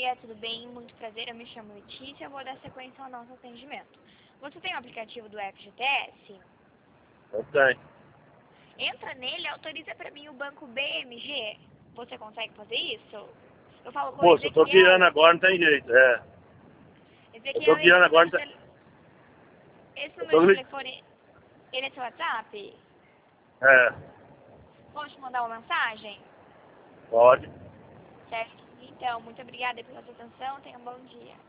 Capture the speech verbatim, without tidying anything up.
dia, tudo bem? Muito prazer, eu me chamo Letícia, eu vou dar sequência ao nosso atendimento. Você tem o aplicativo do F G T S? Eu tenho. Entra nele e autoriza para mim o banco B M G. Você consegue fazer isso? Eu falo com o Moça, eu tô Ezequiel. guiando agora, não tem jeito, é. Eu tô Ezequiel, esse guiando agora, número, não de, tem... tele... esse Eu número tô... de gri- telefone, ele é seu WhatsApp? É, Posso te mandar uma mensagem? pode. Certo? Então, muito obrigada pela sua atenção, tenha um bom dia.